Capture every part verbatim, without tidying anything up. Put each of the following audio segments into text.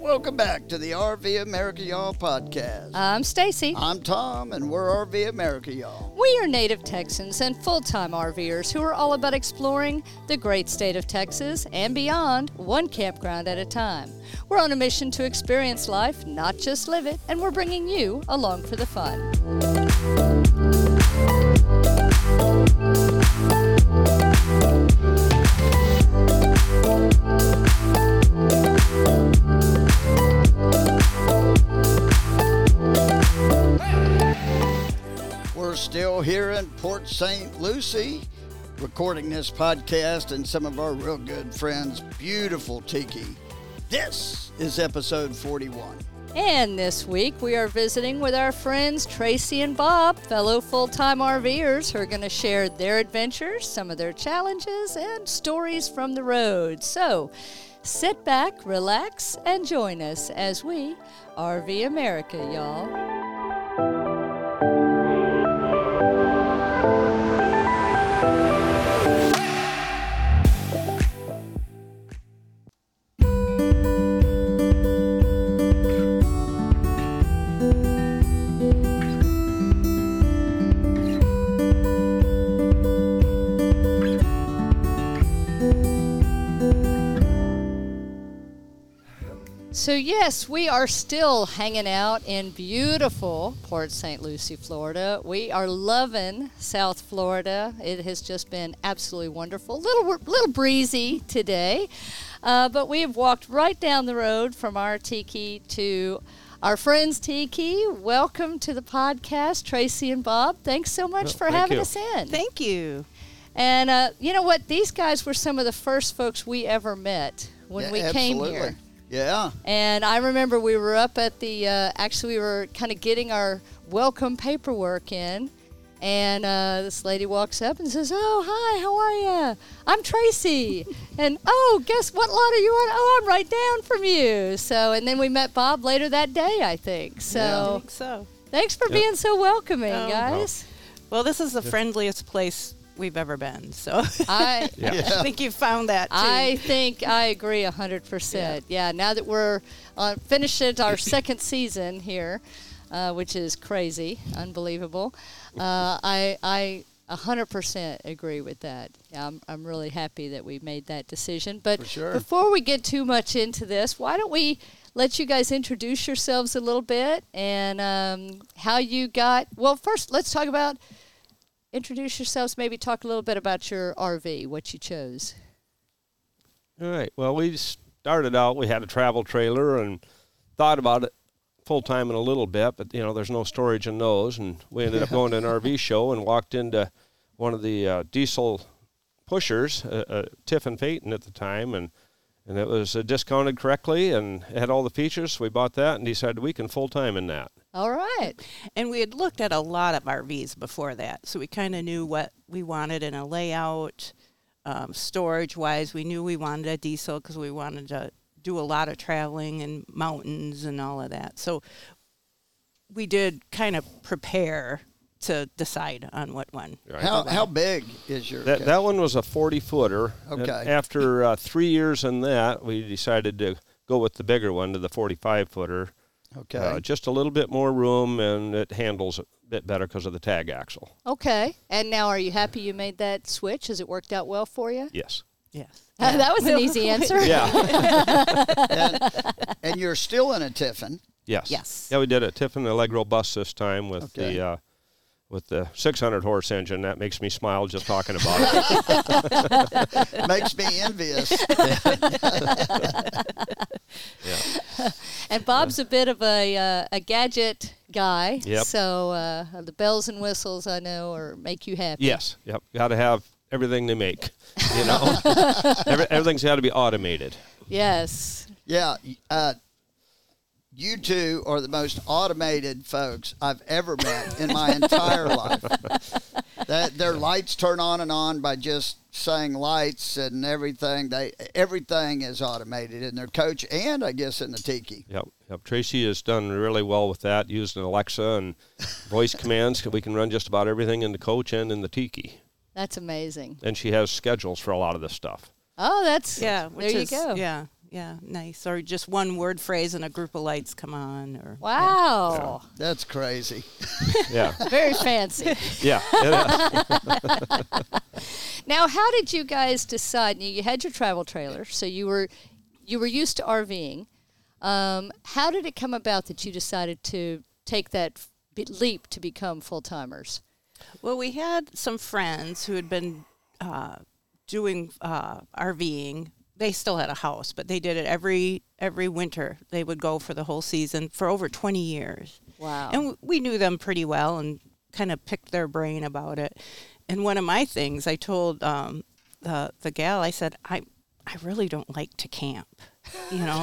Welcome back to the R V America Y'all podcast. I'm Stacy. I'm Tom, and we're R V America Y'all. We are native Texans and full-time RVers who are all about exploring the great state of Texas and beyond, one campground at a time. We're on a mission to experience life, not just live it, and we're bringing you along for the fun. We're still here in Port Saint Lucie, recording this podcast and some of our real good friends' beautiful tiki. This is episode forty-one. And this week we are visiting with our friends Tracy and Bob, fellow full-time RVers who are going to share their adventures, some of their challenges, and stories from the road. So sit back, relax, and join us as we R V America, y'all. So yes, we are still hanging out in beautiful Port Saint Lucie, Florida. We are loving South Florida. It has just been absolutely wonderful. Little little breezy today, uh, but we have walked right down the road from our tiki to our friends' tiki. Welcome to the podcast, Tracy and Bob. Thanks so much Well, for thank having you. us in. Thank you. And uh, you know what? These guys were some of the first folks we ever met when Yeah, we absolutely. came here. Yeah. And I remember we were up at the, uh, actually we were kind of getting our welcome paperwork in, and uh, this lady walks up and says, "Oh, hi, how are you? I'm Tracy." And, "Oh, guess what lot are you on?" "Oh, I'm right down from you." So, and then we met Bob later that day, I think. So, I think so. thanks for Yep. being so welcoming, Oh. guys. Well, this is the friendliest place we've ever been, so I Yeah. I think you found that too. I think I agree one hundred percent. Yeah, now that we're uh, finished our second season here, uh, which is crazy, unbelievable, uh, I, I one hundred percent agree with that. Yeah, I'm, I'm really happy that we made that decision. But For sure. before we get too much into this, why don't we let you guys introduce yourselves a little bit and um, how you got, well, first let's talk about, introduce yourselves, maybe talk a little bit about your R V, what you chose. All right. Well, we started out, we had a travel trailer and thought about it full-time in a little bit, but, you know, there's no storage in those. And we ended up going to an R V show and walked into one of the uh, diesel pushers, uh, uh, Tiffin Phaeton at the time, and, and it was uh, discounted correctly and it had all the features. So we bought that and decided we can full-time in that. All right. And we had looked at a lot of R Vs before that, so we kind of knew what we wanted in a layout, um, storage-wise. We knew we wanted a diesel because we wanted to do a lot of traveling and mountains and all of that. So we did kind of prepare to decide on what one. Right. How how big is your That that one was a forty-footer. Okay. After uh, three years in that, we decided to go with the bigger one, to the forty-five-footer. Okay. Uh, just a little bit more room, and it handles a bit better because of the tag axle. Okay. And now are you happy you made that switch? Has it worked out well for you? Yes. Yes. Uh, that was an easy answer. Yeah. and, and you're still in a Tiffin. Yes. Yes. Yeah, we did a Tiffin Allegro bus this time with Okay. the uh, with the six hundred horse engine. That makes me smile just talking about it. Makes me envious. Yeah. And Bob's a bit of a uh, a gadget guy. Yep. So uh, the bells and whistles, I know, are make you happy. Yes. Yep. Got to have everything they make. You know, Every, everything's got to be automated. Yes. Yeah. Uh, you two are the most automated folks I've ever met in my entire life. That their lights turn on and on by just saying lights and everything. They everything is automated in their coach and I guess in the tiki. Yep. Yep. Tracy has done really well with that, using Alexa and voice commands. We can run just about everything in the coach and in the tiki. That's amazing. And she has schedules for a lot of this stuff. Oh, that's Yeah. there Which you is, go. Yeah. yeah, nice. Or just one word phrase and a group of lights come on. Or Wow. That's crazy. Yeah. Very fancy. Yeah. It is. Now, how did you guys decide? You you had your travel trailer, so you were you were used to RVing. Um, how did it come about that you decided to take that b- leap to become full timers? Well, we had some friends who had been uh, doing uh, RVing. They still had a house, but they did it every every winter. They would go for the whole season for over twenty years. Wow. And w- we knew them pretty well and kind of picked their brain about it. And one of my things, I told um, the the gal, I said, I I really don't like to camp, you know.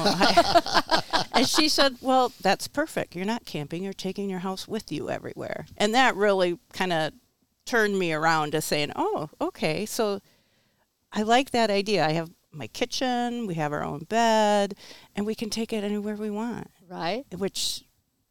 I, and she said, well, that's perfect. You're not camping. You're taking your house with you everywhere. And that really kind of turned me around to saying, oh, okay. So I like that idea. I have my kitchen, we have our own bed, and we can take it anywhere we want, Right. which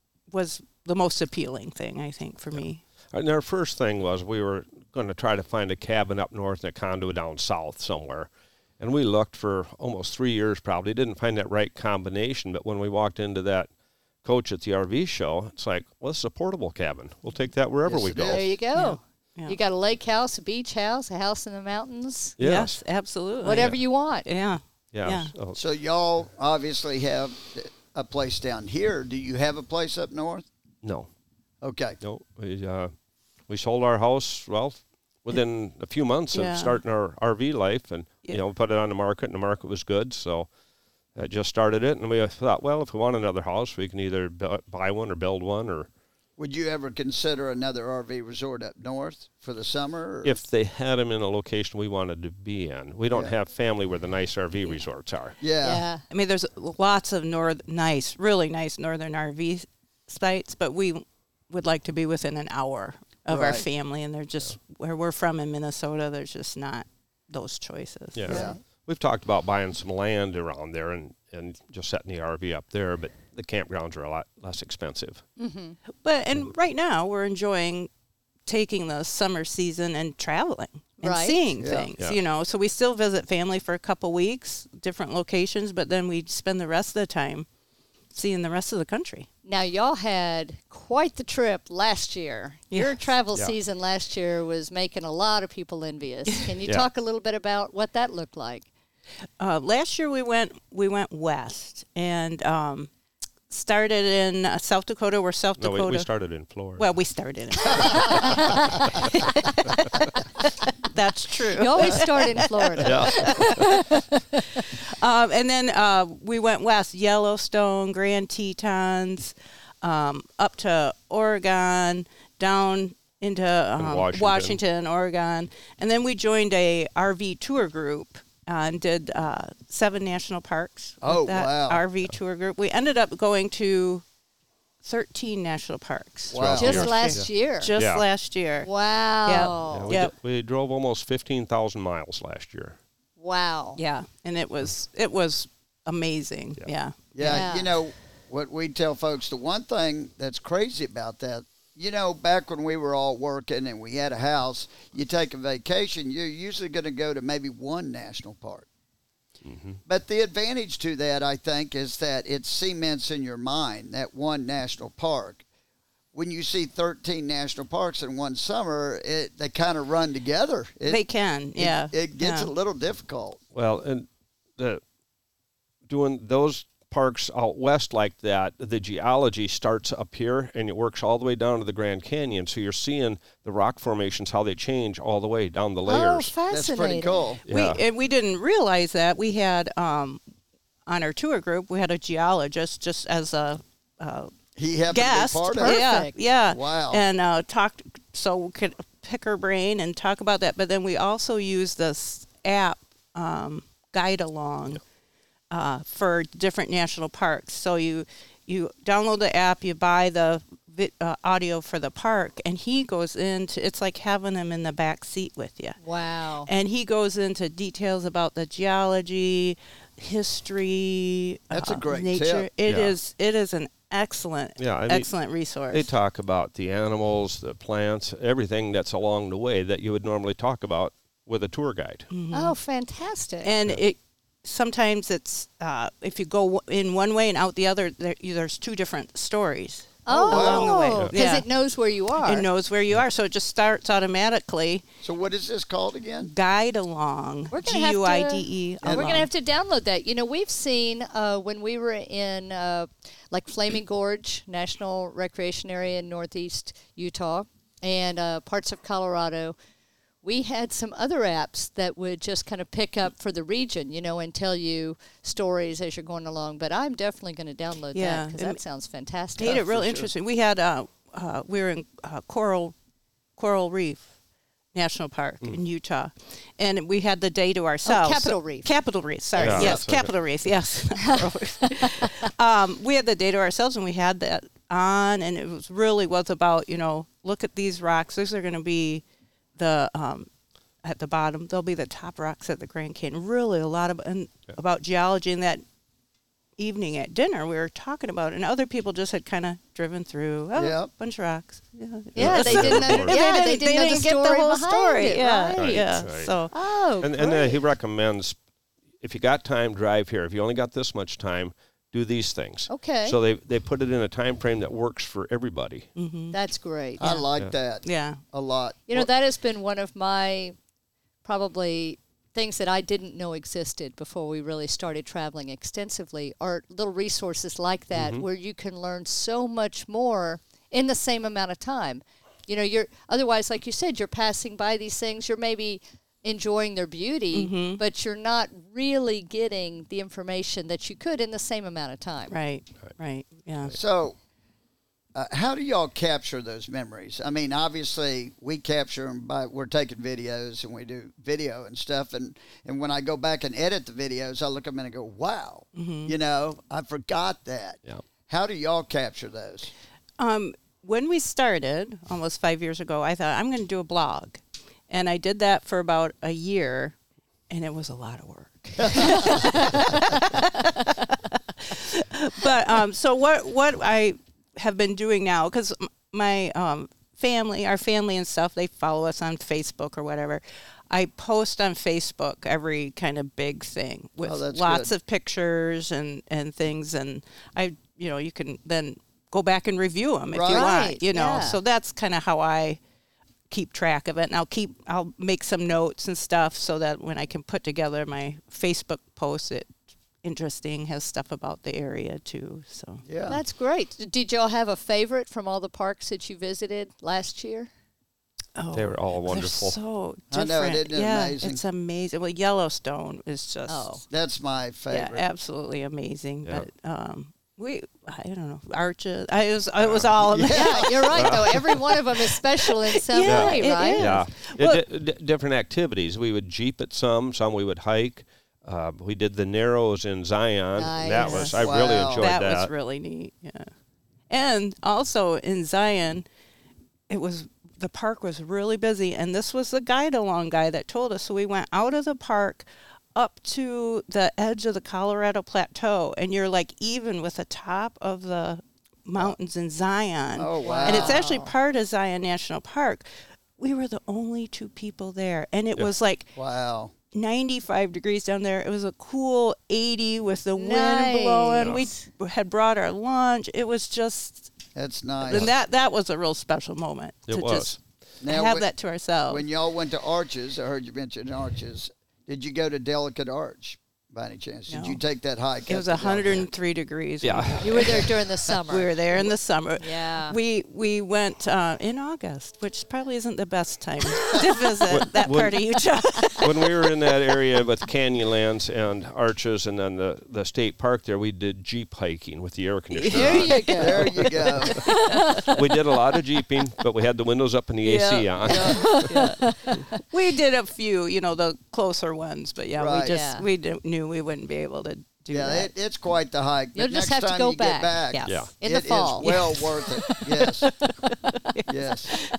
was the most appealing thing, I think, for me. And our first thing was we were going to try to find a cabin up north and a condo down south somewhere. And we looked for almost three years probably, didn't find that right combination. But when we walked into that coach at the R V show, it's like, well, this is a portable cabin. We'll take that wherever Yes, we it go. is. There you go. Yeah. Yeah. You got a lake house, a beach house, a house in the mountains, Yes. absolutely. whatever you want. Yeah. Yeah. Yeah. So- So y'all obviously have a place down here. Do you have a place up north? no. Okay. No. We, uh, we sold our house, well, within a few months Yeah. of starting our R V life. And, Yeah. you know, we put it on the market, and the market was good. So I just started it. And we thought, well, if we want another house, we can either bu- buy one or build one, or Would you ever consider another R V resort up north for the summer? Or? if they had them in a location we wanted to be in. We don't Yeah. have family where the nice R V resorts are. yeah. Yeah. I mean, there's lots of north, nice, really nice northern R V sites, but we would like to be within an hour of our Right. family, and they're just where we're from in Minnesota. There's just not those choices. Yeah. Yeah. We've talked about buying some land around there and, and just setting the R V up there, but the campgrounds are a lot less expensive. But and right now we're enjoying taking the summer season and traveling and Right. seeing Yeah. things, Yeah. you know. So we still visit family for a couple weeks, different locations, but then we spend the rest of the time seeing the rest of the country. Now, y'all had quite the trip last year. Your Yes. travel Yeah. season last year was making a lot of people envious. Can you Yeah. talk a little bit about what that looked like? Uh, last year we went we went west and um, started in uh, South Dakota. We're South No, Dakota. we, we started in Florida. Well, we started in. That's true. You always start in Florida. yeah. Um, and then uh, we went west, Yellowstone, Grand Tetons, um, up to Oregon, down into um, Washington. Washington, Oregon. And then we joined a R V tour group uh, and did uh, seven national parks. with Oh, that wow. R V tour group. We ended up going to thirteen national parks. Wow. Just Yeah. last year. Just Yeah. last year. Wow. Yeah, we, Yep. d- we drove almost fifteen thousand miles last year. Wow. Yeah, and it was it was amazing. Yeah. Yeah. Yeah, Yeah. you know what we tell folks, the one thing that's crazy about that, you know, back when we were all working and we had a house, you take a vacation, you're usually going to go to maybe one national park. But the advantage to that, I think, is that it cements in your mind that one national park. When you see thirteen national parks in one summer, it, they kind of run together. It, They can. it- Yeah. It, gets yeah. a little difficult. Well, and the doing those parks out west like that, the geology starts up here and it works all the way down to the Grand Canyon. So you're seeing the rock formations, how they change all the way down the Oh, layers. That's fascinating. pretty cool. Yeah. We and we didn't realize that we had um, on our tour group we had a geologist just as a uh, He happened guest. to be part of it. Yeah, Perfect. yeah. Wow. And uh, talked so we could pick her brain and talk about that. But then we also used this app, um, Guide Along, uh, for different national parks. So you you download the app, you buy the vi- uh, audio for the park, and he goes into it's like having him in the back seat with you. Wow. And he goes into details about the geology, history, That's a uh, great nature. tip. It Yeah. is it is an excellent Yeah, I mean, excellent resource. They talk about the animals, the plants, everything that's along the way that you would normally talk about with a tour guide. Mm-hmm. Oh, fantastic. and it sometimes it's uh, if you go w- in one way and out the other, there, there's two different stories. Oh, along the way. because Yeah. it knows where you are. It knows where you are, so it just starts automatically. So what is this called again? Guide along. We're G gonna have U I D E. to- We're going to have to download that. You know, we've seen uh, when we were in uh, like Flaming Gorge National Recreation Area in northeast Utah and uh, parts of Colorado, we had some other apps that would just kind of pick up for the region, you know, and tell you stories as you're going along. But I'm definitely going to download Yeah, that because and that sounds fantastic. made it real for sure. interesting. We had uh, uh, we were in uh, Coral Coral Reef National Park in Utah, and we had the day to ourselves. Capitol Reef. Capitol Reef. Sorry, Yeah, yes, that's okay. Capitol Reef. Yes. um, we had the day to ourselves, and we had that on, and it was really was about you know look at these rocks. These are going to be the um, at the bottom. They'll be the top rocks at the Grand Canyon. Really, a lot of and about geology. And that evening at dinner, we were talking about, it, and other people just had kind of driven through. Oh, Yep. bunch of rocks. Yeah, Yeah, they didn't. Under, yeah, they didn't, know the get story the whole behind story. it, Yeah, right. yeah. Right. So Oh, And, and uh, great. he recommends, if you got time, drive here. If you only got this much time, do these things. Okay. So they they put it in a time frame that works for everybody. That's great. I like Yeah. that yeah, a lot. You know, that has been one of my probably things that I didn't know existed before we really started traveling extensively are little resources like that where you can learn so much more in the same amount of time. You know, you're otherwise, like you said, you're passing by these things, you're maybe enjoying their beauty, but you're not really getting the information that you could in the same amount of time. right, right, yeah. So, uh, how do y'all capture those memories? I mean, obviously, we capture them by we're taking videos and we do video and stuff. And, and when I go back and edit the videos, I look at them and I go, wow, you know, I forgot that. Yeah. How do y'all capture those? Um, when we started almost five years ago, I thought I'm going to do a blog, and I did that for about a year, and it was a lot of work. But um, so what what I have been doing now, because my um, family, our family and stuff, they follow us on Facebook or whatever. I post on Facebook every kind of big thing with Oh, that's lots good. of pictures and, and things, and I, you know, you can then go back and review them if you Right. want, you know. Yeah. So that's kind of how I keep track of it, and I'll keep I'll make some notes and stuff so that when I can put together my Facebook post, it interesting has stuff about the area too. So Yeah. That's great. Did y'all have a favorite from all the parks that you visited last year? oh, They were all they're wonderful. so I different. know, isn't it yeah, amazing? it's amazing. Well, Yellowstone is just Oh. That's my yeah, favorite. absolutely amazing. Yeah. But um, we I don't know Arches. I it was it was all of Yeah, you're right, though. Every one of them is special in some Yeah, way, it right? is. Yeah, Well- It di- di- different activities. We would jeep at some, some we would hike. Uh, we did the Narrows in Zion. and That Nice. was I really Wow. enjoyed that, that. was really neat. Yeah, and also in Zion, it was the park was really busy, and this was the guide along guy that told us. So we went out of the park up to the edge of the Colorado Plateau, and you're like even with the top of the mountains in Zion. Oh, wow. And it's actually part of Zion National Park. We were the only two people there, and it Yeah. was like Wow. ninety-five degrees down there. It was a cool eighty with the wind Nice. blowing. We had brought our lunch. It was just, That's nice. and that that was a real special moment It to was. just Now, have when- that to ourselves. When y'all went to Arches, I heard you mention Arches. Did you go to Delicate Arch by any chance? Did No. you take that hike? it up was to one hundred Delicate? three degrees. Yeah. You were there during the summer. We were there in the summer. Yeah. We we went uh, in August, which probably isn't the best time to visit that when- part of Utah. When we were in that area with Canyonlands and Arches and then the, the state park there, we did jeep hiking with the air conditioner. There you go. There you go. We did a lot of jeeping, but we had the windows up and the A C Yeah. on. We did a few, you know, the closer ones, but yeah, Right. we just Yeah. we didn't, knew we wouldn't be able to do Yeah, that. it, it's quite the hike. You'll but just next have to time go you back. get back, Yes. Yeah. In the it is fall. well worth it. Yes. Yes.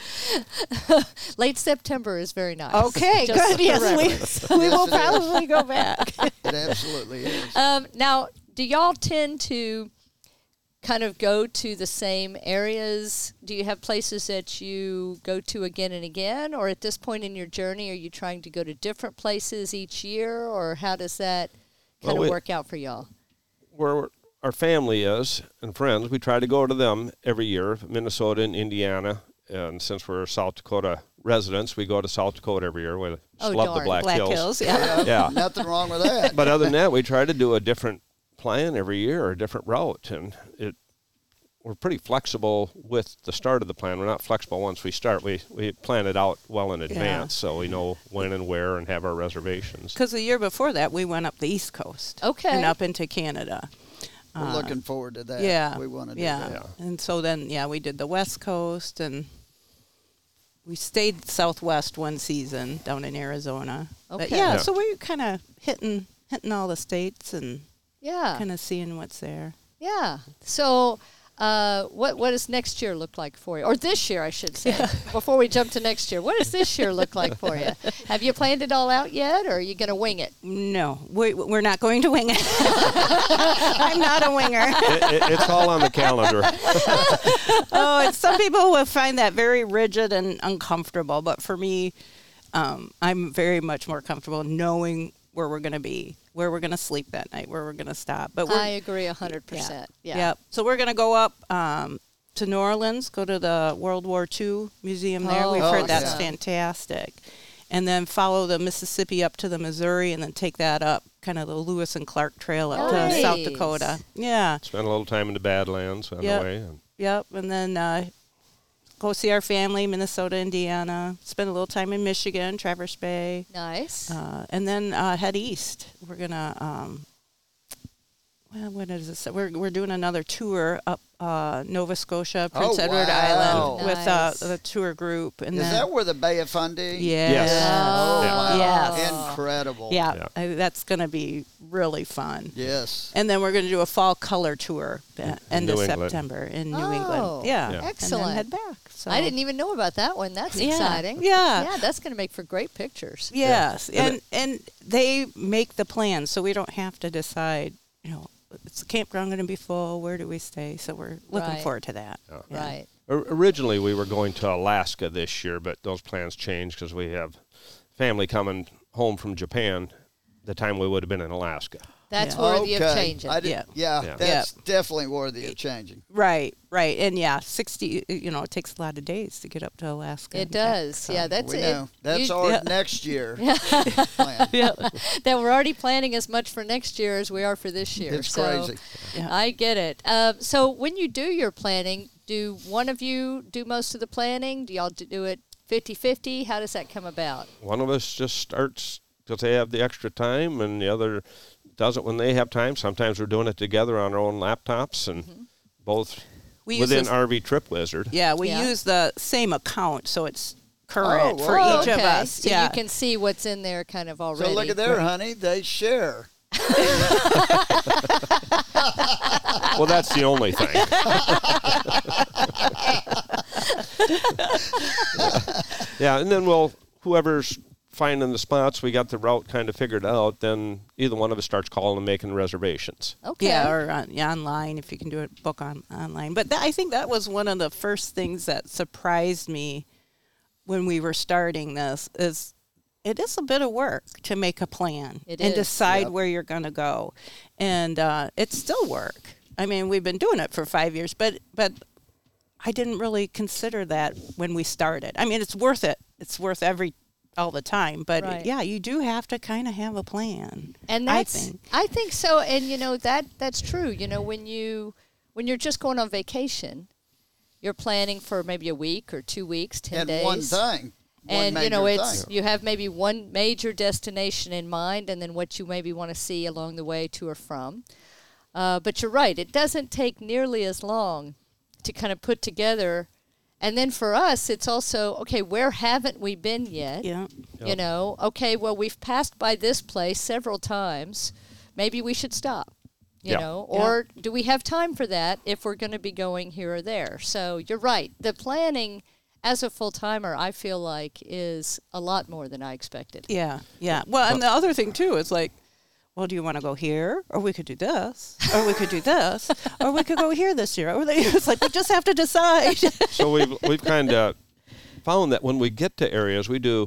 Late September is very nice. Okay, Just good. for Yes, reference. we, we Yes, will it is. probably go back. It absolutely is. Um, now, do y'all tend to kind of go to the same areas? Do you have places that you go to again and again? Or at this point in your journey, are you trying to go to different places each year? Or how does that kind Well, of we- work out for y'all? Where our family is and friends, we try to go to them every year, Minnesota and Indiana. And since we're South Dakota residents, we go to South Dakota every year. We just Oh, love the darn. Black, Black Hills. Hills, yeah. Yeah. Nothing wrong with that. But other than that, we try to do a different plan every year, or a different route. And it we're pretty flexible with the start of the plan. We're not flexible once we start. We, we plan it out well in advance, so we know when and where and have our reservations. Because the year before that, we went up the East Coast. Okay. And up into Canada. We're Uh, looking forward to that. Yeah. We want to do yeah. that. And so then, yeah, we did the West Coast, and we stayed Southwest one season down in Arizona. But Okay. yeah, Yeah. so we're kind of hitting hitting all the states and Yeah. kind of seeing what's there. Yeah. So, uh, what what does next year look like for you, or this year, I should say, before we jump to next year? What does this year look like for you? Have you planned it all out yet, or are you going to wing it? No, we, we're not going to wing it. I'm not a winger. it, it, it's all on the calendar. Oh, and some people will find that very rigid and uncomfortable, but for me, um, I'm very much more comfortable knowing where we're going to be, where we're going to sleep that night, where we're going to stop. But we're, I agree a hundred percent. Yeah. Yep. So we're going to go up um, to New Orleans, go to the World War Two museum there. Oh, We've Oh, heard that's yeah. fantastic. And then follow the Mississippi up to the Missouri, and then take that up, kind of the Lewis and Clark Trail up to South Nice. Dakota. Yeah. Spend a little time in the Badlands on Yep. the way. And Yep. And then uh, go see our family, Minnesota, Indiana. Spend a little time in Michigan, Traverse Bay. Nice. Uh, and then uh, head east. We're going to, um, well, what is this? We're, we're doing another tour up uh, Nova Scotia, Prince Oh, Edward wow. Island with uh, Nice. the tour group. And Is then, that where the Bay of Fundy? yeah. Yes. Oh, Yeah. wow. Yes. Incredible. Yeah, Yeah. I- that's going to be really fun. Yes. And then we're going to do a fall color tour uh, end of New England. September in New Oh, England. Yeah. Yeah. And excellent. then head back. So. I didn't even know about that one. That's Yeah. exciting. Yeah. Yeah, that's going to make for great pictures. Yes, Yeah. and and they make the plans, so we don't have to decide. You know, it's the campground going to be full. Where do we stay? So we're looking Right. forward to that. Yeah. Yeah. Right. O- Originally, we were going to Alaska this year, but those plans changed because we have family coming home from Japan the time we would have been in Alaska. That's Yeah. worthy of changing. I did, Yeah. yeah. Yeah. That's definitely worthy of changing. Right, right, and yeah, sixty. You know, it takes a lot of days to get up to Alaska. It and back, does. so- Yeah, that's we it. know. That's You- our yeah. next year plan. Yeah, that we're already planning as much for next year as we are for this year. It's so crazy. yeah. I get it. Um, so when you do your planning, do one of you do most of the planning? Do y'all do it fifty-fifty? How does that come about? One of us just starts because they have the extra time, and the other does it when they have time. Sometimes we're doing it together on our own laptops, and Mm-hmm. both We use within this- R V Trip Wizard. yeah, we Yeah. use the same account, so it's current Oh, for wow. each okay. of us. So yeah, you can see what's in there kind of already. So look at there, honey. They share. Well, that's the only thing. Yeah, and then we'll whoever's finding the spots, we got the route kind of figured out. Then either one of us starts calling and making reservations. Okay. Yeah, or on, yeah, online if you can do it, book on online. But that, I think that was one of the first things that surprised me when we were starting this. Is it is a bit of work to make a plan It and is. decide Yep. where you're going to go, and uh, it's still work. I mean, we've been doing it for five years, but but I didn't really consider that when we started. I mean, it's worth it. It's worth every all the time, but Right. yeah, you do have to kind of have a plan. And I that's think. I think so. And you know that that's true. You know when you when you're just going on vacation, you're planning for maybe a week or two weeks, ten And days. one thing. One and you know major it's thing. you have maybe one major destination in mind, and then what you maybe want to see along the way to or from. Uh, but you're right; it doesn't take nearly as long to kind of put together. And then for us, it's also okay. Where haven't we been yet? Yeah. You know, okay, well, we've passed by this place several times. Maybe we should stop, you Yeah. know, Yeah. or do we have time for that if we're going to be going here or there? So you're right. The planning as a full timer, I feel like, is a lot more than I expected. Yeah, yeah. Well, and the other thing too is like, well, do you want to go here, or we could do this, or we could do this, or we could go here this year? Or they- it's like we just have to decide. So we've we've kind of found that when we get to areas, we do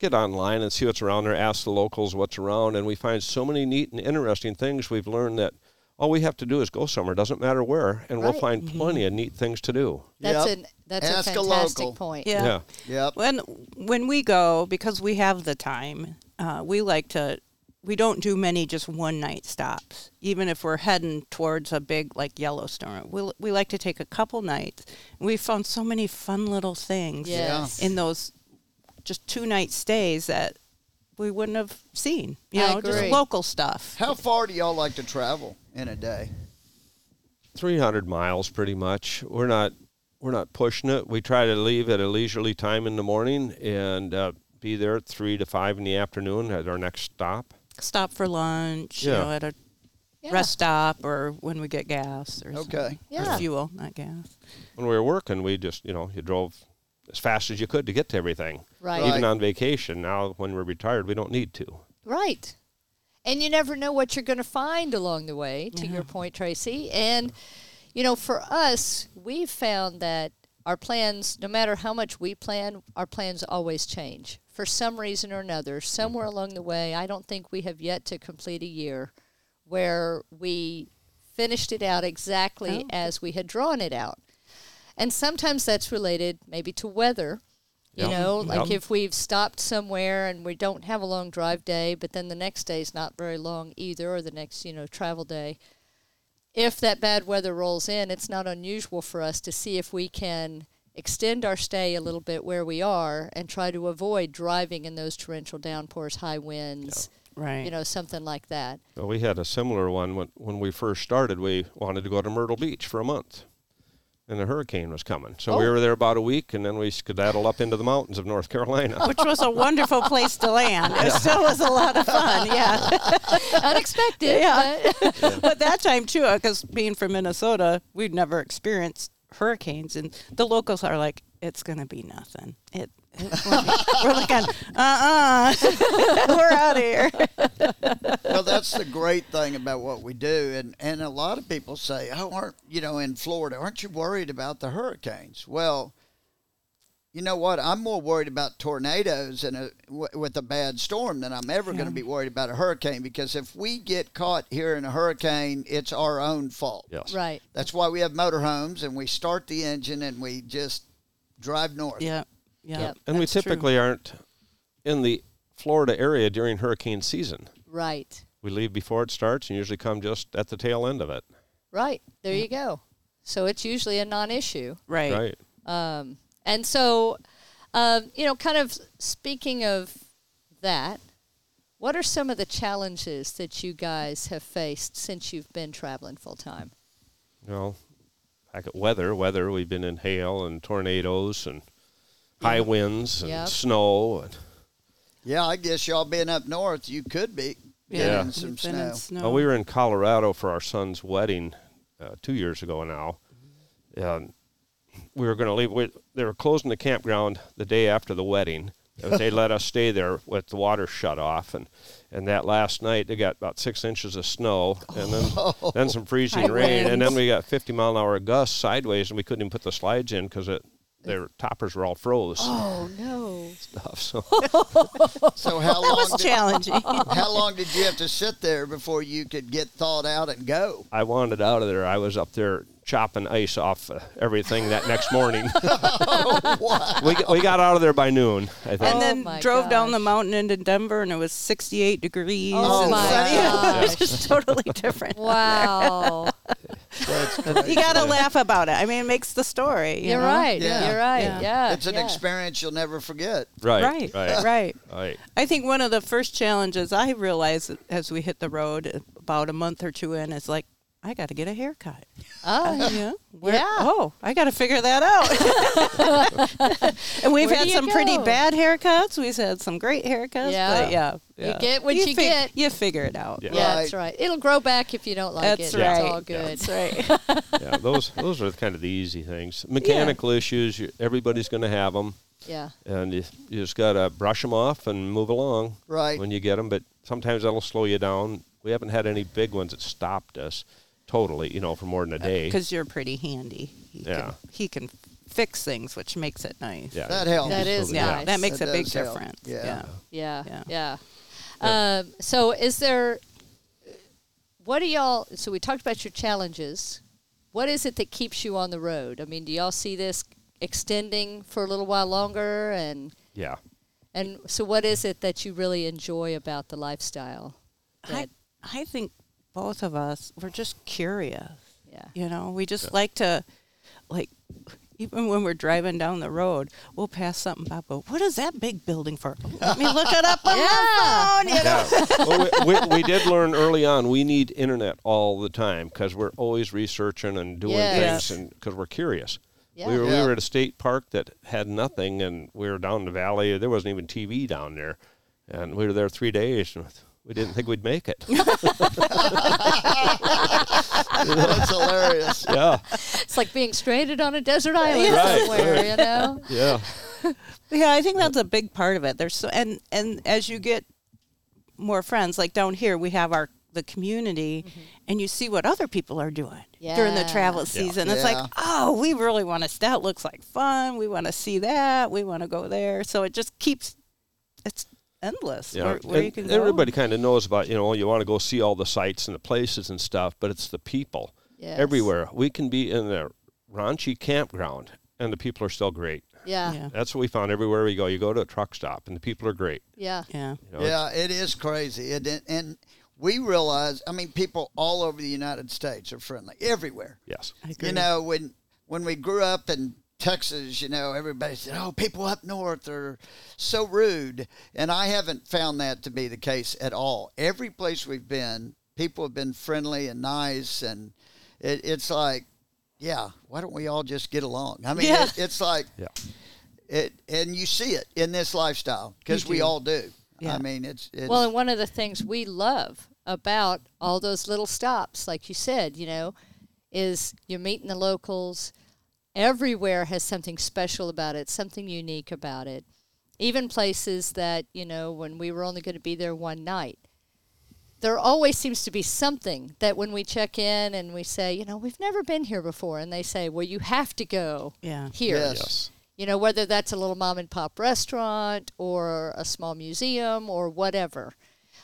get online and see what's around there, ask the locals what's around, and we find so many neat and interesting things. We've learned that all we have to do is go somewhere, doesn't matter where, and we'll Right. find plenty of neat things to do. That's Yep. an that's Ask a a fantastic local. point. Yeah. Yeah. Yep. When when we go, because we have the time, uh, we like to. We don't do many just one night stops. Even if we're heading towards a big like Yellowstone, we we like to take a couple nights. We found so many fun little things Yes. in those just two night stays that we wouldn't have seen. You I know, just agree. local stuff. How far do y'all like to travel in a day? three hundred miles pretty much. We're not we're not pushing it. We try to leave at a leisurely time in the morning and uh, be there at three to five in the afternoon at our next stop. Stop for lunch. You Yeah. know, at a Yeah. rest stop or when we get gas or Okay. something. Yeah. Or fuel, not gas. When we were working, we just, you know, you drove as fast as you could to get to everything. Right. Even Right. on vacation. Now, when we're retired, we don't need to. Right. And you never know what you're going to find along the way, to your point, Tracy. And, you know, for us, we've found that our plans, no matter how much we plan, our plans always change for some reason or another. Somewhere along the way, I don't think we have yet to complete a year where we finished it out exactly Oh. as we had drawn it out. And sometimes that's related maybe to weather. You Yep. know, like Yep. if we've stopped somewhere and we don't have a long drive day, but then the next day is not very long either, or the next, you know, travel day. If that bad weather rolls in, it's not unusual for us to see if we can extend our stay a little bit where we are and try to avoid driving in those torrential downpours, high winds, Right. you know, something like that. Well, we had a similar one when, when we first started. We wanted to go to Myrtle Beach for a month, and the hurricane was coming. So we Oh. were there about a week, and then we skedaddled up into the mountains of North Carolina. Which was a wonderful place to land. It still was a lot of fun, yeah. Unexpected. Yeah. but- But that time, too, because being from Minnesota, we'd never experienced hurricanes. And the locals are like, it's going to be nothing. It, it won't be. We're like, uh-uh. We're out of here. Well, that's the great thing about what we do, and and a lot of people say, "Oh, aren't you know in Florida? Aren't you worried about the hurricanes?" Well, you know what? I'm more worried about tornadoes and a, w- with a bad storm than I'm ever going to be worried about a hurricane, because if we get caught here in a hurricane, it's our own fault. Yes. right. That's why we have motorhomes and we start the engine and we just drive north. Yeah. Yeah. Yep. And we that's true. typically aren't in the Florida area during hurricane season. Right. We leave before it starts and usually come just at the tail end of it. Right. There you go. So it's usually a non-issue. Right. Right. Um, and so, um, you know, kind of speaking of that, what are some of the challenges that you guys have faced since you've been traveling full time? You know, back at weather, weather, we've been in hail and tornadoes and high winds and Yep. snow. And, Yeah, I guess y'all being up north, you could be Yeah. getting some We've been in snow. snow. well, we were in Colorado for our son's wedding uh, two years ago now. And we were going to leave. We, they were closing the campground the day after the wedding. They let us stay there with the water shut off. And, and that last night, they got about six inches of snow and then, then some freezing High rain. And then winds. we got fifty mile an hour gusts sideways, and we couldn't even put the slides in because their toppers were all froze. Oh, no. Stuff. So So how that long was did, challenging. how long did you have to sit there before you could get thawed out and go? I wanted out of there. I was up there chopping ice off uh, everything that next morning. we, got- we got out of there by noon, I think. And Oh then my drove down the gosh. mountain into Denver, and it was sixty-eight degrees. Oh and my sunny. gosh. It was just totally different. Wow. That's You got to laugh about it. I mean, it makes the story. you You're know? right. Yeah. You're right. Yeah. Yeah. It's an yeah. experience you'll never forget. right, Right, right, right. right. I think one of the first challenges I realized as we hit the road about a month or two in is like, I got to get a haircut. Oh, Yeah. Where- Yeah. Oh, I got to figure that out. And we've Where had do you some pretty go? bad haircuts. We've had some great haircuts. Yeah. But yeah. You yeah. get what you fig- get. You figure it out. Yeah. yeah, that's right. It'll grow back if you don't like That's it. right. It's all good. That's right. Yeah, those those are kind of the easy things. Mechanical issues, you, everybody's going to have them, Yeah. and you, you just got to brush them off and move along Right. when you get them. But sometimes that'll slow you down. We haven't had any big ones that stopped us totally, you know, for more than a day. Because you're pretty handy. He Yeah. Can, he can fix things, which makes it nice. Yeah. That helps. That is Yeah, nice. that makes That a big does help. difference. Yeah. Yeah. Yeah, Yeah. yeah. Um, so, is there? What do y'all? So, we talked about your challenges. What is it that keeps you on the road? I mean, do y'all see this extending for a little while longer? And Yeah. and so, what is it that you really enjoy about the lifestyle? I, That- I think both of us, we're just curious. yeah. You know, we just like to, like, even when we're driving down the road, we'll pass something by, but what is that big building for? Let me look it up on my phone, you know? Yeah. Well, we, we, we did learn early on we need internet all the time because we're always researching and doing Yes. things and because we're curious. Yeah. We were Yeah. we were at a state park that had nothing, and we were down the valley. There wasn't even T V down there, and we were there three days. And we didn't think we'd make it. That's hilarious. Yeah, It's like being stranded on a desert island Right, somewhere, right. you know? yeah, Yeah, I think that's a big part of it. There's so, and and as you get more friends, like down here, we have our the community, and you see what other people are doing during the Yeah. travel season. It's Yeah. like, oh, we really want to. That looks like fun. We want to see that. We want to go there. So it just keeps. It's endless. yeah. Where, where And you can go. everybody kind of knows about, you know, you want to go see all the sites and the places and stuff, but it's the people Yes. everywhere. We can be in a raunchy campground, and the people are still great. Yeah. Yeah. That's what we found everywhere we go. You go to a truck stop, and the people are great. Yeah. Yeah. You know, Yeah, it is crazy. It, and- and we realize, I mean, people all over the United States are friendly, everywhere. Yes. I agree. You know, when when we grew up in Texas, you know, everybody said, oh, people up north are so rude. And I haven't found that to be the case at all. Every place we've been, people have been friendly and nice. And it, it's like, yeah, why don't we all just get along? I mean, Yeah. it, it's like, Yeah. it, and you see it in this lifestyle because You we do. all do. Yeah. I mean, it's, it's Well, and one of the things we love about all those little stops, like you said, you know, is you're meeting the locals. Everywhere has something special about it, something unique about it. Even places that, you know, when we were only going to be there one night, there always seems to be something that when we check in and we say, you know, we've never been here before, and they say, well, you have to go Yeah. here. Yes. Yes. You know, whether that's a little mom and pop restaurant or a small museum or whatever.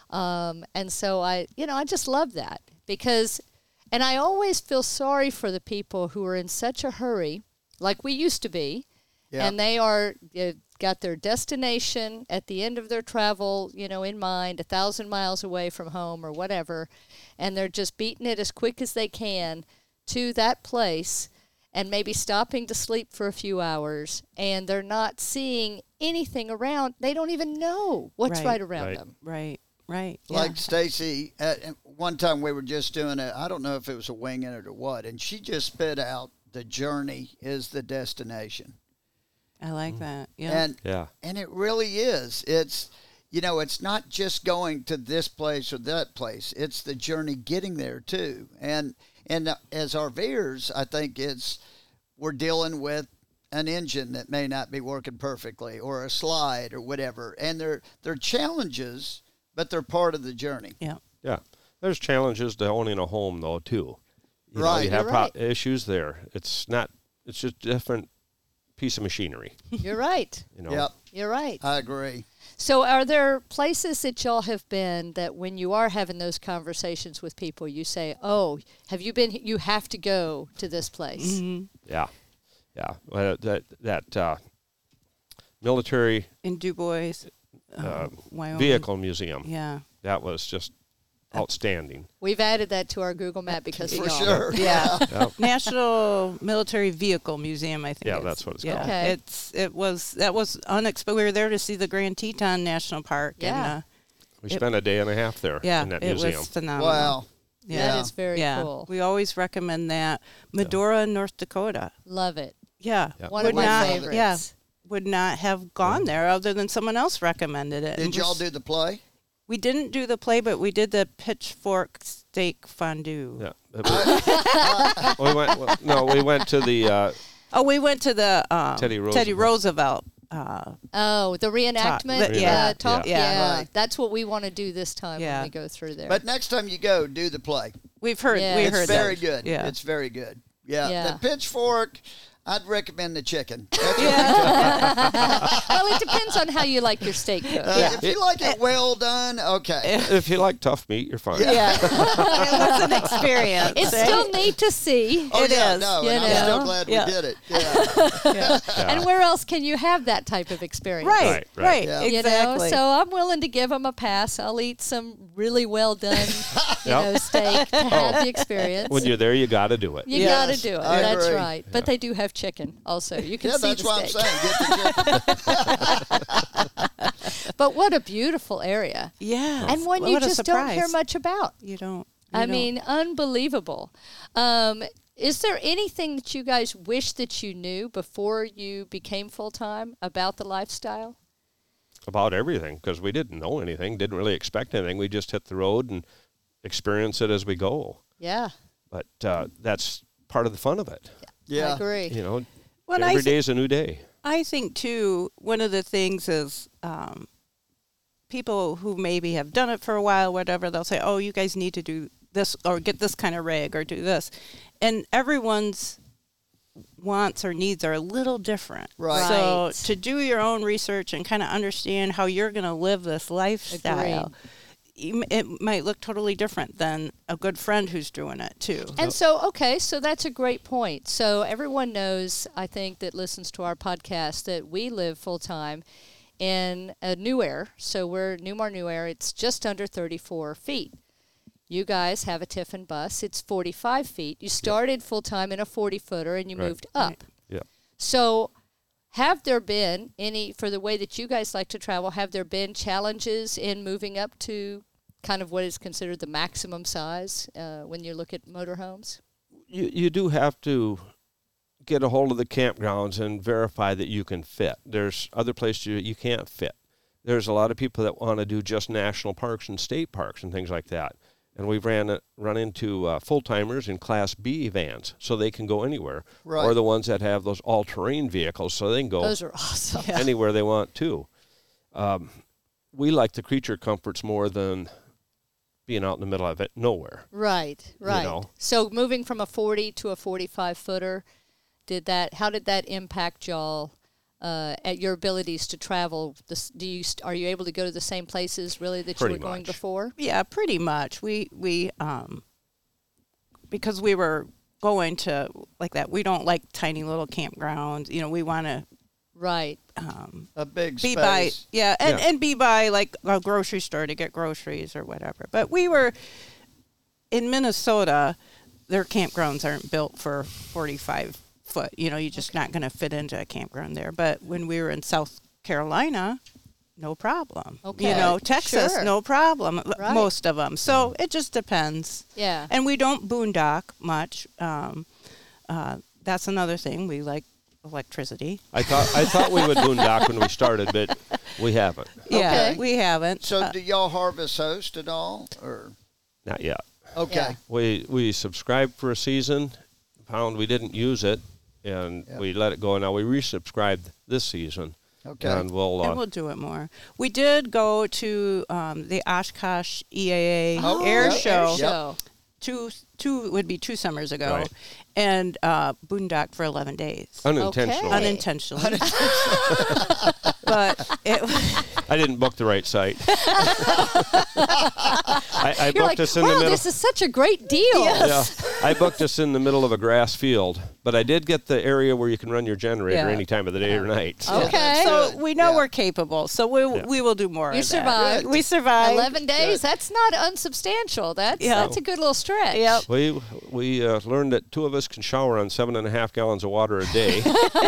Um, and so I, you know, I just love that because, and I always feel sorry for the people who are in such a hurry, like we used to be, Yeah. and they are uh, got their destination at the end of their travel, you know, in mind, a thousand miles away from home or whatever, and they're just beating it as quick as they can to that place. And maybe stopping to sleep for a few hours, and they're not seeing anything around. They don't even know what's Right. right, around Right. them. Right. Right. Like yeah. Stacy, at at one time we were just doing it. I don't know if it was a wing in it or what, and she just spit out the journey is the destination, I like that. Yeah. and Yeah. and it really is. It's you know, it's not just going to this place or that place. It's the journey getting there too. And and as RVers, I think it's we're dealing with an engine that may not be working perfectly or a slide or whatever, and they're they're challenges, but they're part of the journey. yeah. Yeah. There's challenges to owning a home, though, too. You know, Right. you have You're pro- right. issues there. It's not. It's just a different piece of machinery. You're right. You know. Yep, You're right. I agree. So, are there places that y'all have been that when you are having those conversations with people, you say, "Oh, have you been? You have to go to this place." Mm-hmm. Yeah. Yeah. Well, that that uh, military In Du Bois, uh, uh, Wyoming. vehicle museum. Yeah. That was just outstanding. We've added that to our Google map because of For y'all. sure. Yeah. Yep. National Military Vehicle Museum, I think. Yeah, it's- that's what it's yeah. called. Okay. It's it was that was unexpected. We were there to see the Grand Teton National Park. Yeah. And, uh, We It- spent a day and a half there yeah. in that it museum. was phenomenal. Wow. Yeah. That is very yeah. cool. We always recommend that. Medora, North Dakota. Love it. Yeah. Yeah. One Would of my not, favorites. Yeah. Would not have gone there other than someone else recommended it. Did And y'all was- do the play? We didn't do the play, but we did the pitchfork steak fondue. Yeah. we went. Well, no, we went to the. Uh, Oh, we went to the um, Teddy Teddy Roosevelt. Roosevelt. Uh, Oh, the reenactment Talk. yeah. Yeah. talk? Yeah. Yeah. Right. That's what we want to do this time Yeah. when we go through there. But next time you go, do the play. we've heard. Yeah. We It's heard very that. good. Yeah. It's very good. Yeah. Yeah. The pitchfork, I'd recommend the chicken. That's Well, it depends on how you like your steak cooked. Uh, Yeah. If you like it well done, okay. If you like tough meat, you're fine. Yeah, it was an experience. It's right? still neat to see. Oh, It yeah, is, no, you and I'm know. still glad Yeah. we did it. Yeah. Yeah. And where else can you have that type of experience? Right, Right, right, right. Yeah. You exactly. know, so I'm willing to give them a pass. I'll eat some really well done, you Yep. know, steak to have the experience. When you're there, you got to do it. You Yes, got to do it. I That's agree. right. But they do have chicken also. You can Yeah, see that's the what I'm steak. saying. Get the chicken. But what a beautiful area. yeah, And one What you a just don't surprise. hear much about. You don't. you I don't. mean, unbelievable. Um, is there anything that you guys wish that you knew before you became full time about the lifestyle? About everything, because we didn't know anything, didn't really expect anything. We just hit the road and experience it as we go. Yeah, But uh, that's part of the fun of it. I Yeah. agree. You know, Well, I every thi- day is a new day. I think too, one of the things is um, people who maybe have done it for a while, whatever, they'll say, "Oh, you guys need to do this or get this kind of rig or do this," and everyone's wants or needs are a little different. Right. So Right. to do your own research and kind of understand how you're going to live this lifestyle, you m- it might look totally different than a good friend who's doing it too. And so, okay, so that's a great point. So everyone knows, I think, that listens to our podcast that we live full time in a new air. So we're Newmar New Air. It's just under thirty-four feet. You guys have a Tiffin bus. It's forty-five feet. You started full time in a forty footer and you Right. moved up. Yeah. So have there been any, for the way that you guys like to travel, have there been challenges in moving up to kind of what is considered the maximum size uh, when you look at motorhomes? You, you do have to get a hold of the campgrounds and verify that you can fit. There's other places you, you can't fit. There's a lot of people that want to do just national parks and state parks and things like that. And we've ran run into uh, full-timers in Class B vans, so they can go anywhere. Right. Or the ones that have those all-terrain vehicles, so they can go Those are awesome. anywhere they want to. Um, we like the creature comforts more than being out in the middle of it nowhere. Right, right. know. So moving from a forty to a forty-five footer, did that? How did that impact y'all uh, at your abilities to travel? This, do you st- are you able to go to the same places really that Pretty you were going much. before? Yeah, pretty much. We we um because we were going to like that. We don't like tiny little campgrounds. You know, we want to Right. um, A big be space. by yeah, and Yeah. and be by like a grocery store to get groceries or whatever. But we were in Minnesota. Their campgrounds aren't built for forty-five foot. You know, you're just not going to fit into a campground there. But when we were in South Carolina, no problem. Okay. You know, Texas, Sure. no problem. l- Right. Most of them. So it just depends. Yeah. And we don't boondock much. Um, uh, that's another thing. We like electricity. I thought I thought we would boondock when we started, but we haven't. Yeah, Okay. we haven't. So Uh, do y'all harvest host at all? Or Not yet. okay. Yeah. We we subscribed for a season, found we didn't use it, and Yep. we let it go. Now we resubscribed this season, Okay. and we'll. Uh, and we'll do it more. We did go to um, the Oshkosh E A A Oh, air yeah. show. Yep. show. Two two would be two summers ago, Right. and uh, boondocked for eleven days. unintentionally. Okay. Unintentionally. But it I didn't book the right site. I, I You're booked like, us in wow, the middle. this is such a great deal. Yeah, I booked us in the middle of a grass field, but I did get the area where you can run your generator Yeah. any time of the day or night. So. Okay. so Good. we know Yeah. we're capable. So we Yeah. we will do more. You of that. survived. We survived. eleven days. That's not unsubstantial. That's Yeah. that's a good little stretch. Yep. We we uh, learned that two of us can shower on seven and a half gallons of water a day.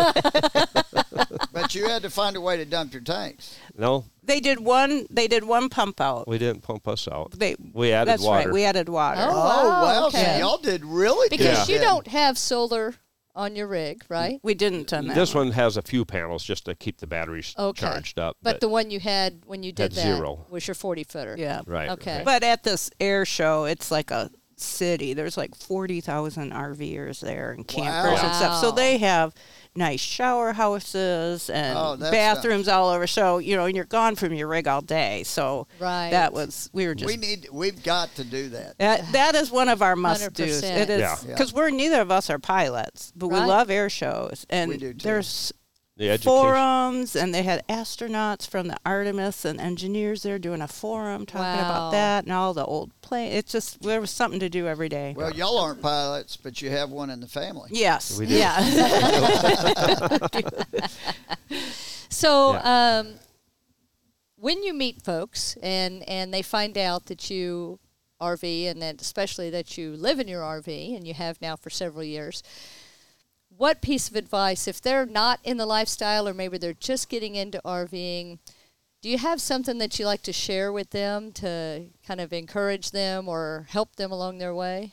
But you had to find a way to dump your tanks. No, They did one. They did one pump out. we didn't pump us out. They We added that's water. right. We added water. Oh, Oh, wow, well, okay. so y'all did really good. Because you then. don't have solar on your rig, right? We didn't on that. This one has a few panels just to keep the batteries Okay. charged up. But the one you had when you did Had that zero. was your forty footer. Yeah. right. Okay. right. But at this air show, it's like a city. There's like forty thousand RVers there and campers Wow. and stuff. So Wow. they have nice shower houses and Oh, that bathrooms all over. So, you know, and you're gone from your rig all day. So Right. that was, we were just, We need. We've got to do that. that, that is one of our must do's. one hundred percent. It is, Yeah. because we're, neither of us are pilots, but we Right. love air shows. And We do, too. there's The education. forums, and they had astronauts from the Artemis and engineers there doing a forum talking Wow. about that and all the old planes. It's just, there was something to do every day. Well, y'all aren't pilots, but you have one in the family. Yes. We do. Yeah. So, um, when you meet folks and, and they find out that you R V and that especially that you live in your R V and you have now for several years, what piece of advice, if they're not in the lifestyle or maybe they're just getting into RVing, do you have something that you like to share with them to kind of encourage them or help them along their way?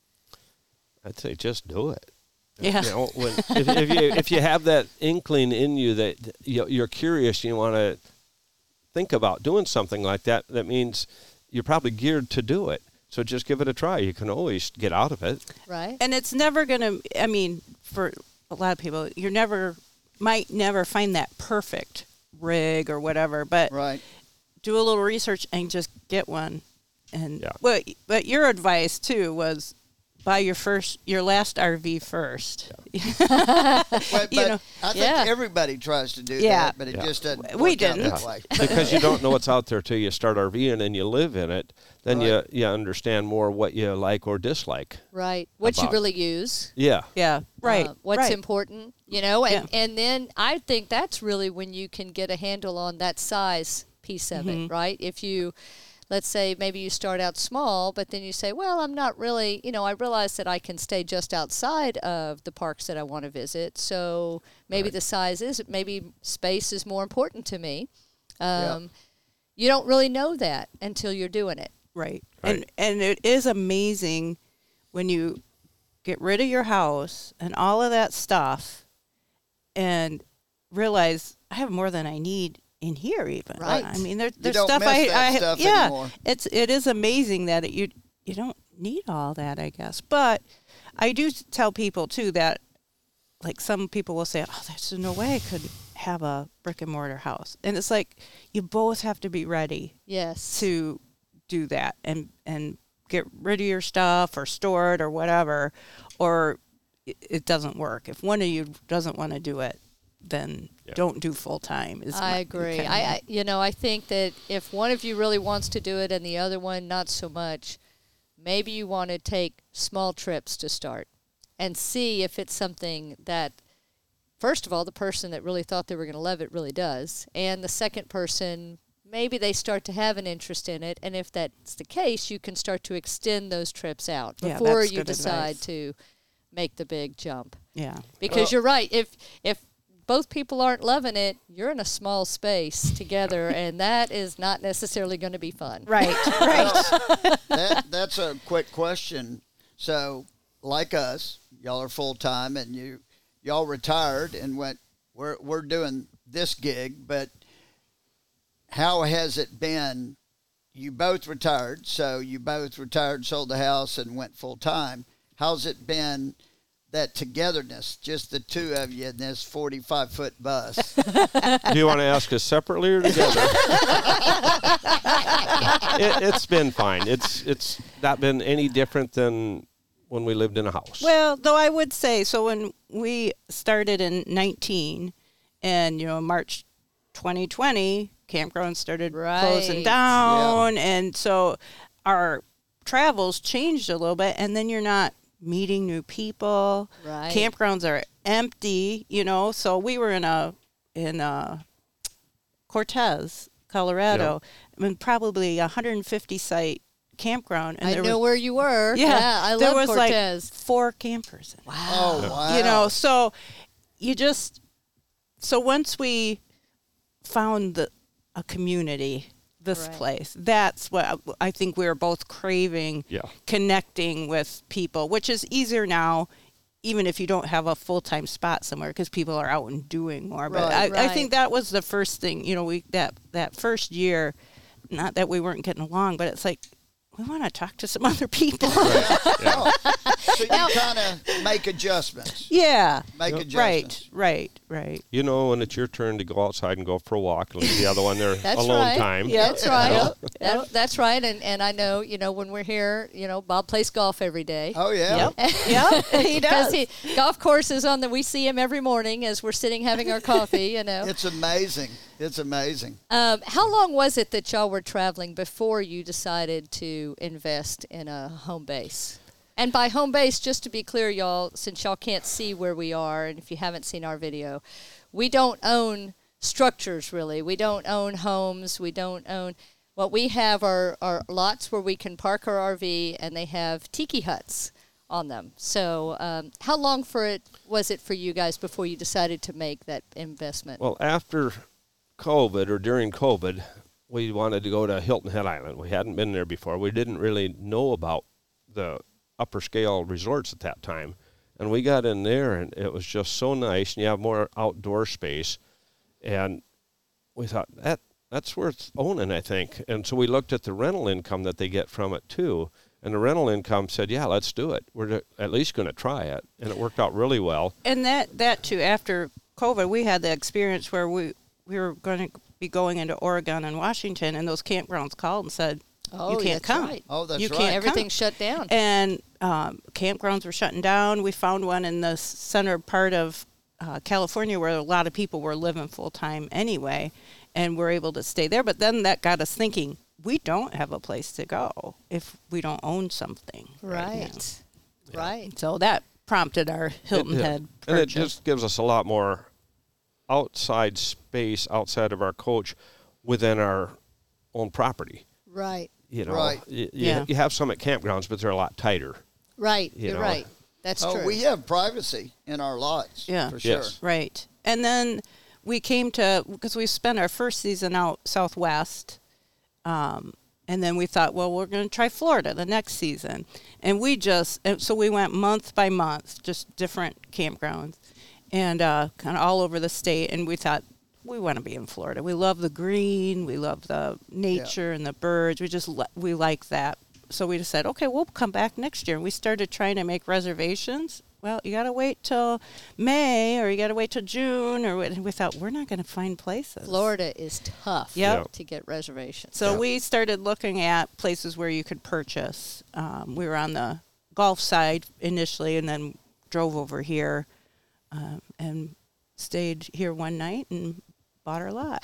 I'd say just do it. Yeah. You know, when, if, if you if you have that inkling in you that you- you're curious, you want to think about doing something like that, that means you're probably geared to do it. So just give it a try. You can always get out of it. Right? And it's never going to, I mean, for a lot of people, you're never, might never find that perfect rig or whatever, but Right. do a little research and just get one. And Yeah. but but your advice too was buy your first your last R V first. But, but You know, I think yeah. everybody tries to do Yeah. that, but it Yeah. just doesn't. We work out didn't. that way. Because you don't know what's out there till you start RVing and you live in it. Then Right. you you understand more what you like or dislike. Right. What you About- really use. Yeah. Yeah, right. uh, what's right. important, you know, and, Yeah. and then I think that's really when you can get a handle on that size piece of Mm-hmm. it, right? If you, let's say maybe you start out small, but then you say, well, I'm not really, you know, I realize that I can stay just outside of the parks that I want to visit. So maybe Right. the size is, maybe space is more important to me. Yeah. Um, You don't really know that until you're doing it. Right. Right. And and it is amazing when you get rid of your house and all of that stuff and realize I have more than I need in here even. Right. I mean there, there's don't stuff miss I, that I stuff yeah. anymore. It's it is amazing that it, you you don't need all that, I guess. But I do tell people too that like some people will say, "Oh, there's no way I could have a brick and mortar house." And it's like you both have to be ready Yes. to do that and and get rid of your stuff or store it or whatever, or it, it doesn't work. If one of you doesn't want to do it, then Yeah. don't do full time. I agree. I, I, you know, I think that if one of you really wants to do it and the other one not so much, maybe you want to take small trips to start and see if it's something that, first of all, the person that really thought they were going to love it really does, and the second person, maybe they start to have an interest in it, and if that's the case, you can start to extend those trips out Yeah, before that's you good decide advice. to make the big jump. yeah. Because Well- you're right. If if both people aren't loving it, you're in a small space together, and that is not necessarily going to be fun. Right. Right. Well, that, that's a quick question. So, like us, y'all are full time, and you y'all retired and went. We're we're doing this gig, but how has it been? You both retired, so you both retired, sold the house, and went full time. How's it been? That togetherness, just the two of you in this forty-five foot bus. Do you want to ask us separately or together? it, it's been fine. It's it's not been any different than when we lived in a house. Well, though I would say, so when we started in nineteen and, you know, March twenty twenty, campgrounds started closing Right. down. And so our travels changed a little bit. And then you're not meeting new people. Right. Campgrounds are empty, you know. So we were in a, in a Cortez, Colorado, and probably a one hundred fifty site campground. And I there know was, where you were. yeah, I there love was Cortez. like four campers. in it. Oh wow! You know, so you just so once we found the a community, this Right. place, that's what I, I think we were both craving, Yeah. connecting with people, which is easier now, even if you don't have a full time spot somewhere, because people are out and doing more. But Right. I, I Right. think that was the first thing. You know, we that that first year, not that we weren't getting along, but it's like we want to talk to some other people. Oh, so you kind of make adjustments. yeah. Make Yep. adjustments. Right, right, right. You know when it's your turn to go outside and go for a walk, leave the other one there That's alone right. time. Yeah. That's right. Yep. That, that's right. And and I know, you know, when we're here, you know, Bob plays golf every day. Oh, yeah. Yep. Yep. He Because does. he golf course is on the. We see him every morning as we're sitting having our coffee. You know. It's amazing. It's amazing. Um, how long was it that y'all were traveling before you decided to invest in a home base? And by home base, just to be clear, y'all, since y'all can't see where we are, and if you haven't seen our video, we don't own structures really. We don't own homes. We don't own. What we have are, are lots where we can park our R V, and they have tiki huts on them. So um, how long for it was it for you guys before you decided to make that investment? Well, after COVID or during COVID, we wanted to go to Hilton Head Island. We hadn't been there before. We didn't really know about the upper scale resorts at that time. And we got in there, and it was just so nice, and you have more outdoor space. And we thought, that that's worth owning, I think. And so we looked at the rental income that they get from it, too. And the rental income said, yeah, let's do it. We're at least going to try it. And it worked out really well. And that, that too, after COVID, we had the experience where we, we were going to be going into Oregon and Washington, and those campgrounds called and said, Oh, you can't that's come. right. Oh, that's you right. can't Everything's come. shut down. And um, campgrounds were shutting down. We found one in the center part of uh, California where a lot of people were living full time anyway, and we're able to stay there. But then that got us thinking, we don't have a place to go if we don't own something. Right. now. Right. So that prompted our Hilton It did. Head And it purchase. just gives us a lot more outside space outside of our coach within our own property. Right. You know, Right. you, you, Yeah. you have some at campgrounds, but they're a lot tighter. Right. You You're know. right. That's Oh, true. we have privacy in our lots. Yeah. For sure. Yes. Right. And then we came to, because we spent our first season out southwest, um, and then we thought, well, we're going to try Florida the next season. And we just, and so we went month by month, just different campgrounds, and uh, kind of all over the state. And we thought, we want to be in Florida. We love the green. We love the nature and the birds. We just, li- we like that. So we just said, okay, we'll come back next year. And we started trying to make reservations. Well, you got to wait till May, or you got to wait till June, or what- we thought, we're not going to find places. Florida is tough Yep. to get reservations. So Yeah. we started looking at places where you could purchase. Um, we were on the Gulf side initially, and then drove over here um, and stayed here one night and bought our lot.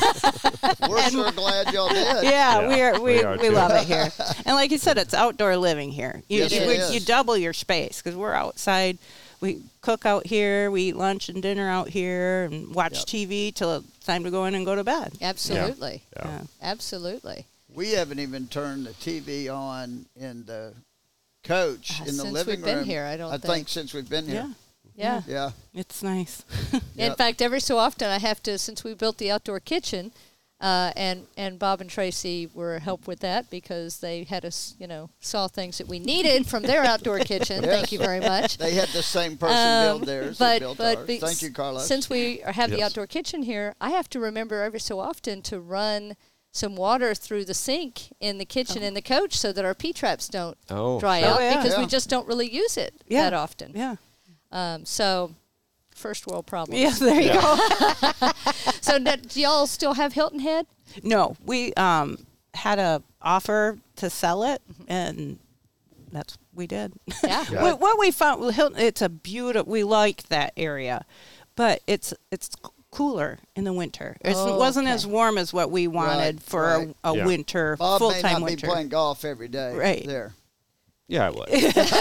We're sure glad y'all did. Yeah, Yeah, we're, we we are we too. love it here. And like you said, it's outdoor living here. You Yes, you, it we- is. you double your space because we're outside. We cook out here. We eat lunch and dinner out here, and watch Yep. T V till it's time to go in and go to bed. Absolutely. Yeah. Yeah. Absolutely. We haven't even turned the T V on in the coach Uh, in the since living we've been room. here, I don't I think. think since we've been Yeah, here. Yeah. Yeah. it's nice. In Yep. fact, every so often I have to, since we built the outdoor kitchen, uh, and and Bob and Tracy were help with that because they had us, you know, saw things that we needed from their outdoor kitchen. Yes. Thank you very much. They had the same person Um, build theirs. but that built but ours. be- Thank you, Carlos. Since we are- have the Yes. outdoor kitchen here, I have to remember every so often to run some water through the sink in the kitchen in the coach so that our P traps don't Oh, dry sure. out Oh, yeah. because we Yeah. just don't really use it Yeah. that often. Yeah. Um, so, first world problems. Yeah, there you go. So, n- do y'all still have Hilton Head? No, we um, had a offer to sell it, and that's we did. Yeah. Yeah. what, what we found, well, Hilton, it's a beautiful. We like that area, but it's it's c- cooler in the winter. It's, Oh, it wasn't okay. as warm as what we wanted Right, for right. a, a Yeah. winter Bob full may time not winter be playing golf every day. Right. There. Yeah, I would.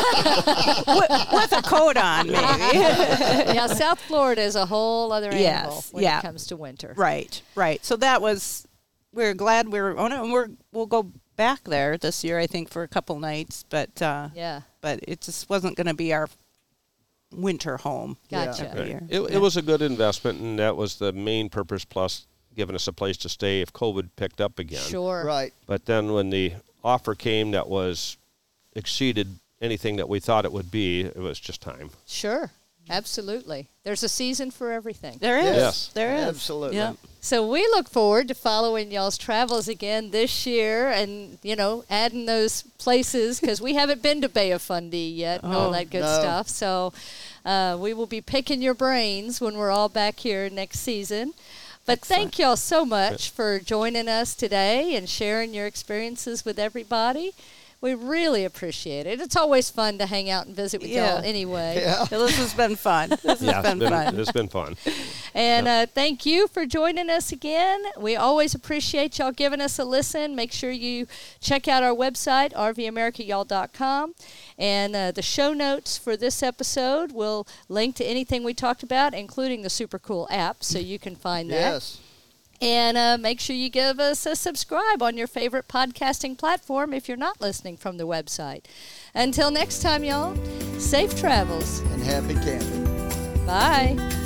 with, with a coat on, maybe. Yeah, South Florida is a whole other animal Yes, when yeah. it comes to winter. Right, right. So that was, we're glad we were on it, and we're we'll go back there this year, I think, for a couple nights. But uh, Yeah. but it just wasn't going to be our winter home. Gotcha. every year. It, Yeah. it was a good investment, and that was the main purpose, plus giving us a place to stay if COVID picked up again. Sure. Right. But then when the offer came that was exceeded anything that we thought it would be, it was just time. Sure. Absolutely. There's a season for everything. There is. Yes. There is. Absolutely. Yep. So we look forward to following y'all's travels again this year and, you know, adding those places because we haven't been to Bay of Fundy yet and all Oh, that good no. stuff. So uh, we will be picking your brains when we're all back here next season. But thank y'all so much for joining us today and sharing your experiences with everybody. We really appreciate it. It's always fun to hang out and visit with Yeah. y'all anyway. Yeah. So this has been fun. This has Yeah, it's been, been, fun. it's been fun. And uh, thank you for joining us again. We always appreciate y'all giving us a listen. Make sure you check out our website, r v america y'all dot com. And uh, the show notes for this episode will link to anything we talked about, including the super cool app, so you can find that. Yes. And uh, make sure you give us a subscribe on your favorite podcasting platform if you're not listening from the website. Until next time, y'all, safe travels. And happy camping. Bye.